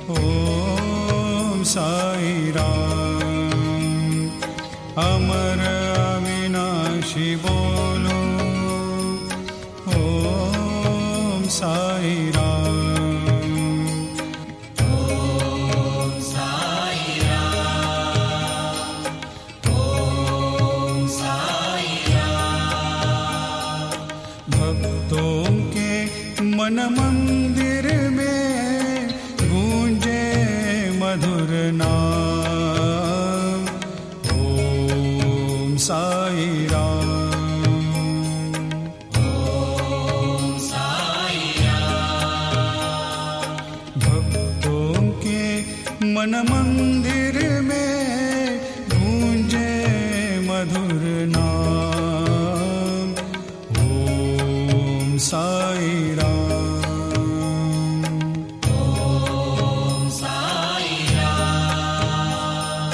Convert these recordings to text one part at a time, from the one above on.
ओम साई राम। अमर अविनाशी बोलो ओम साई राम। ओम साई राम। ओम साई राम। भक्तों के मन मंदिर में गूंजे मधुर नाम ओम साई राम। ओम साई राम। भक्तों के मन मंदिर में गूंजे मधुर नाम ओम साई राम। ओम साई राम।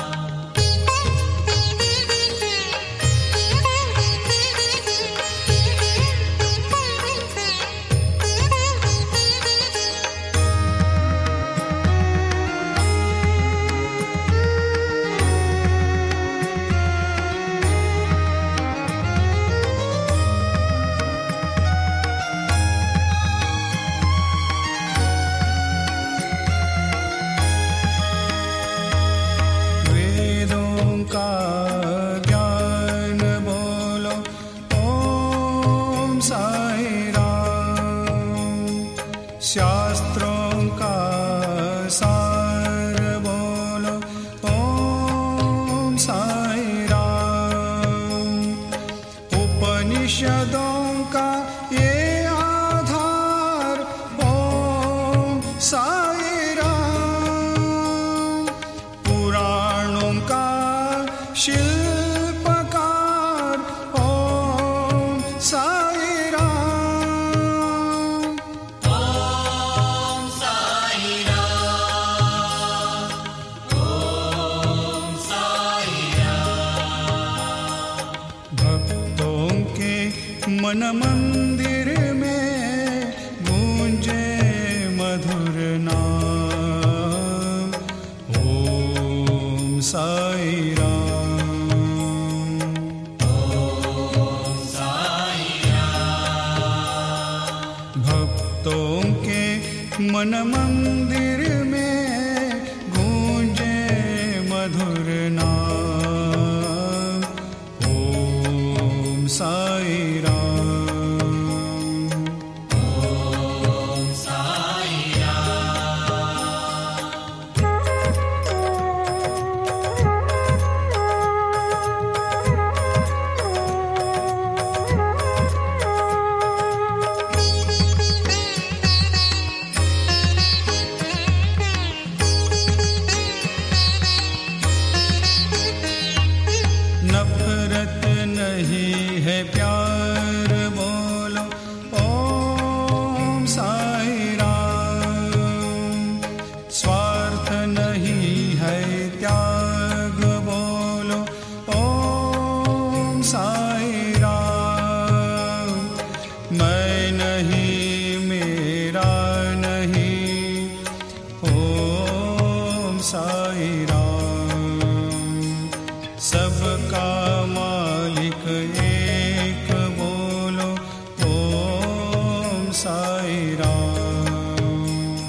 वेदों का ज्ञान बोलो ओम साई राम। शास्त्रों का सार बोलो ओम साई राम। उपनिषदों का ये आधार ओम साई राम। पुराणों का शिल्पकार ओम साई राम। ओम साई राम। ओम साई राम। भक्तों के मन मंदिर में गूंजे मधुर नाम ओम साई राम। ओम साई राम। भक्तों के मन मंदिर में गूंजे मधुर नाम ओम साई राम। ओम साई राम। नफरत नहीं है प्यार बोलो ओम साई राम। स्वार्थ नहीं है त्याग बोलो ओम साई राम। मैं नहीं मेरा नहीं ओम साई राम। सबका मालिक एक बोलो ओम साई राम।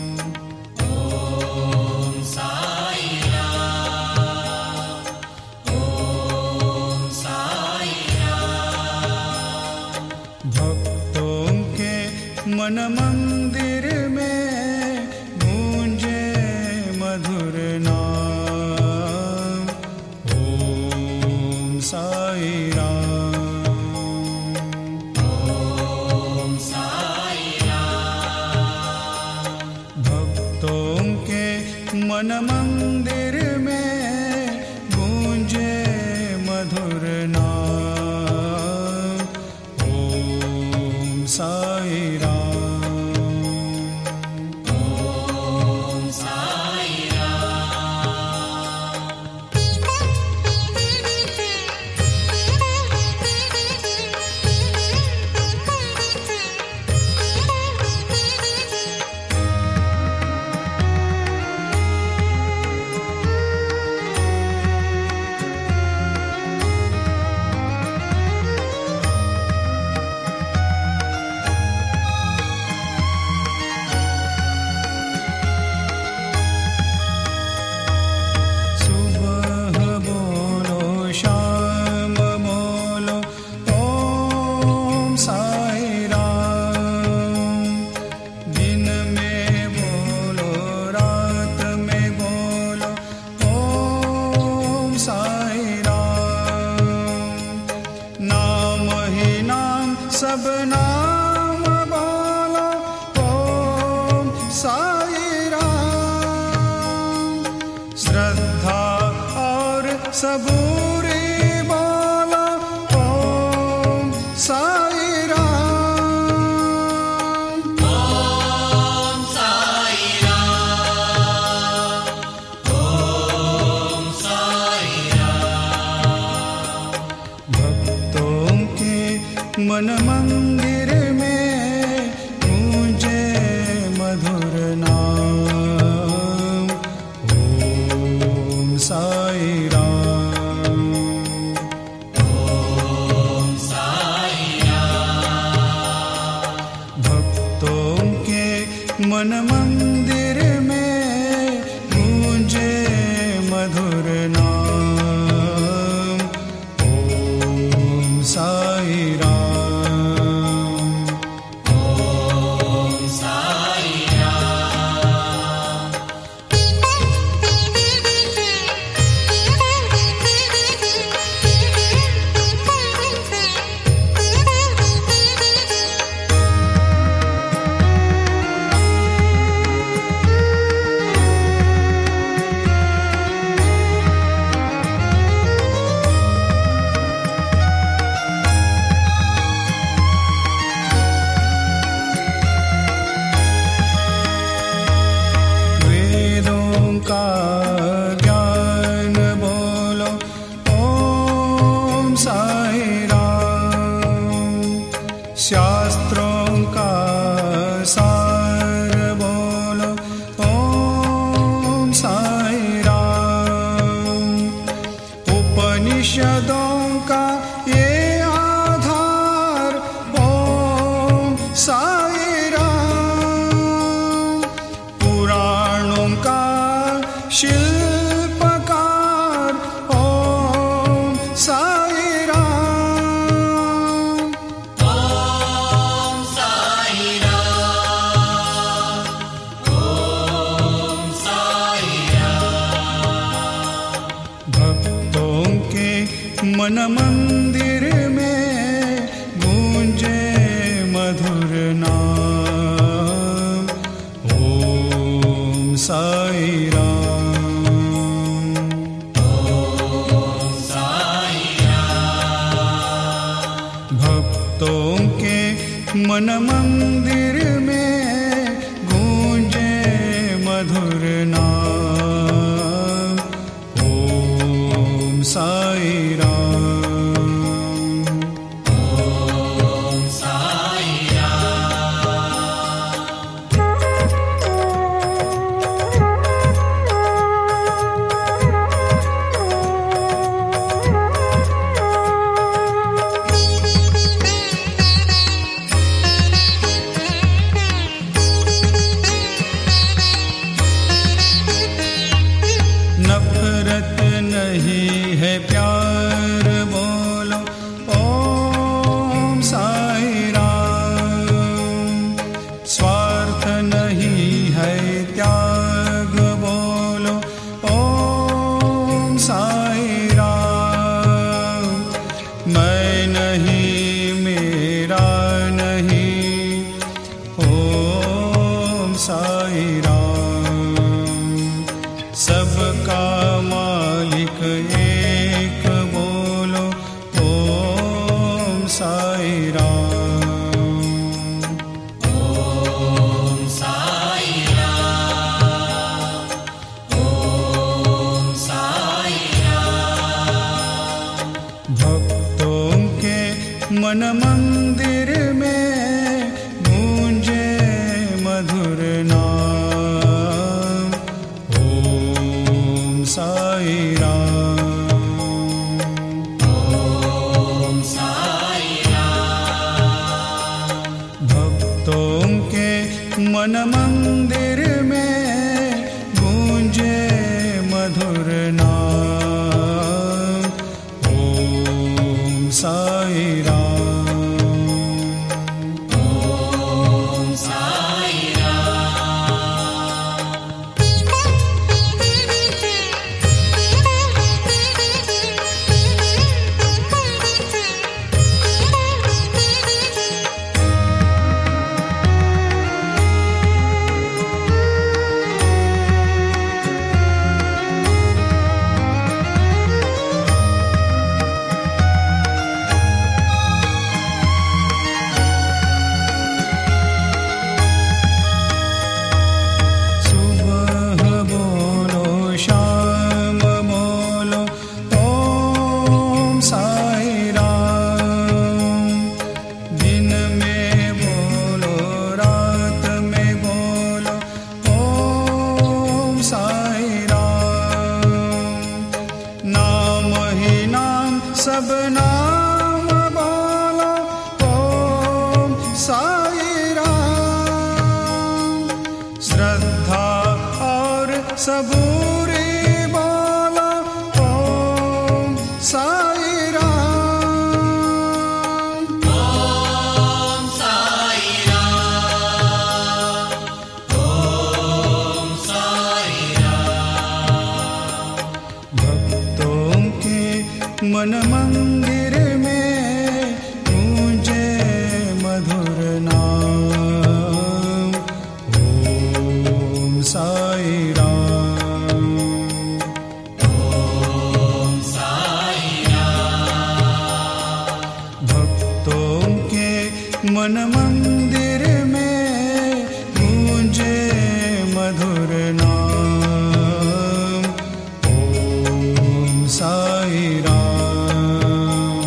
ओम साई राम। ओम साई राम। भक्तों के मन मंदिर में गूंजे मधुर नाम ओम साई राम। ओम साई राम। भक्तों के मन मंदिर में गूंजे मधुर नाम ओम साई राम। ओम साई राम। सबूरी बोलो ओम साई राम। ओम साई राम। ओम साई राम। भक्तों के मन मंदिर में गूंजे मधुर नाम ओम साई राम। ओम साई राम। भक्तों के मन मंदिर में गूंजे मधुर नाम ओम साई राम। ओम साई राम। वेदों का ज्ञान बोलो ओम साई राम। शास्त्रों का सार बोलो ओम साई राम। उपनिषदों का ये आधार ओम साई राम। पुराणों का शिल्पकार ओम साई राम। ओम साई राम। ओम साई राम। भक्तों के मन मंदिर में गूंजे मधुर नाम ओम साई राम। ओम साई राम। भक्तों के मन मंदिर में गूंजे मधुर नाम ओम साई राम। ओम साई राम। नफरत नहीं है प्यार बोलो ओम साई राम। स्वार्थ नहीं है त्याग बोलो ओम साई राम। मैं नहीं मेरा नहीं ओम साई राम। सबका मालिक एक बोलो ओम साई राम। ओम साई राम। ओम साई राम। भक्तों के मन मंदिर में गूंजे मधुर नाम ओम साई राम। ओम साई राम। भक्तों के मन मंदिर में गूंजे मधुर नाम ओम साई राम। ओम साई राम। सबूरी बोलो ओम साई राम। ओम साई राम, ओम साई राम। भक्तों के मन मंदिर में गूंजे मधुर नाम ओम साई राम। ओम साई राम, भक्तों के मन मंदिर में गूंजे मधुर नाम ओम साई राम।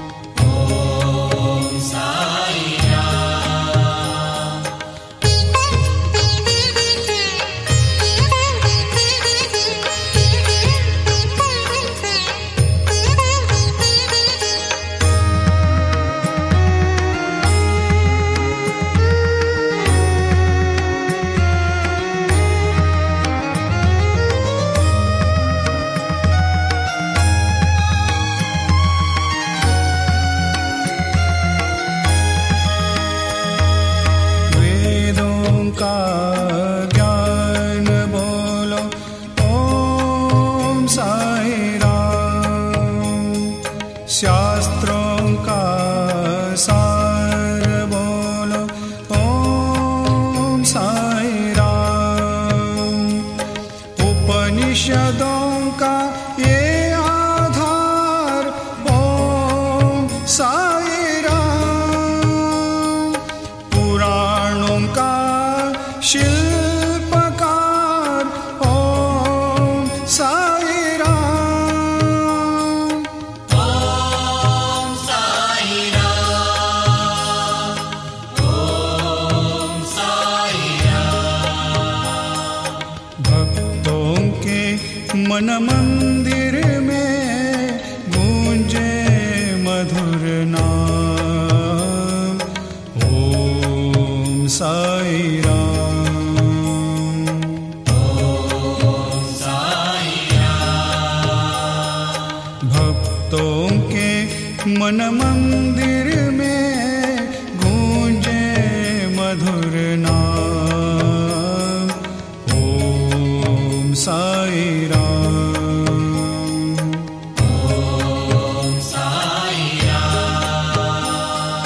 ओम साई राम। वेदों का ज्ञान बोलो ओम साई राम। शास्त्रों का सार बोलो ओम साई राम। उपनिषदों का ये आधार ओम साई राम। पुराणों का शिल्पकार ओम साई राम। ओम साई राम, ओम साई राम। भक्तों के मन मंदिर में गूंजे मधुर नाम ओम साई राम। ओम साई राम, भक्तों के मन मंदिर में गूंजे मधुर नाम ओम साई राम। ओम साई राम।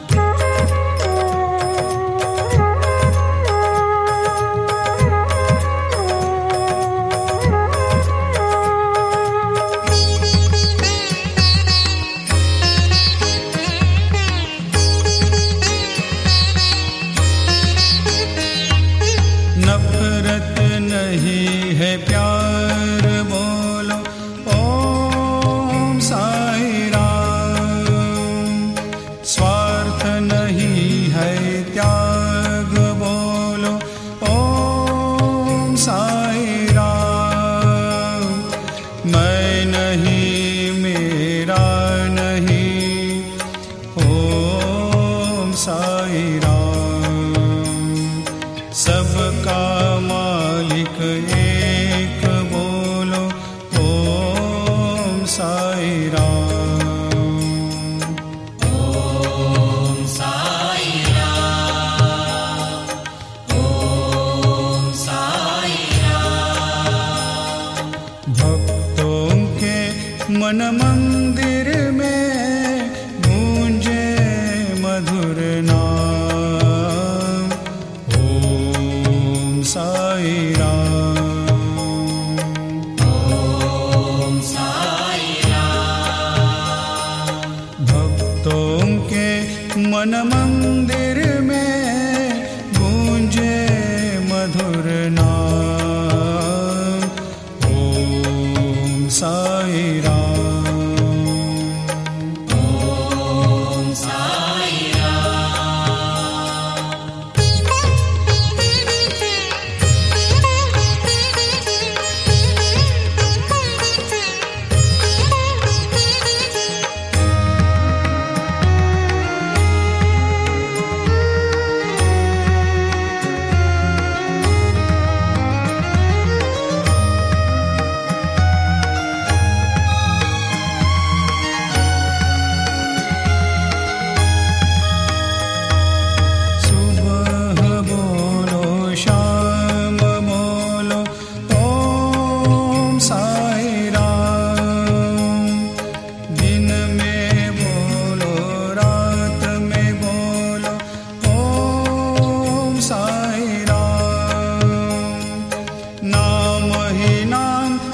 नफरत नहीं है प्यार बोलो ओम साई राम। स्वार्थ नहीं है त्याग बोलो ओम साई राम। मैं नहीं मेरा नहीं ओम साई राम। सबका मालिक एक बोलो ओम साई राम। ओम साई राम, ओम साई राम। भक्तों के मन मंदिर में गूंजे मधुर नाम ओम साई राम। ओम साई राम। भक्तों के मन मंदिर में गूंजे मधुर नाम ओम साई राम।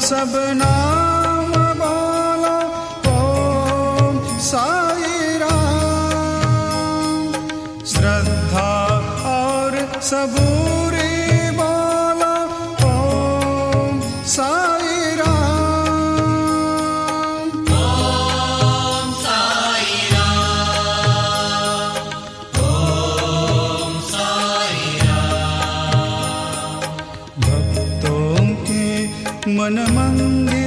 सब नाम बोलो ओम साई राम। श्रद्धा और सबूरी बोलो ओम साई राम। ओम साई राम, ओम साई राम। भक्तों के मन मंदिर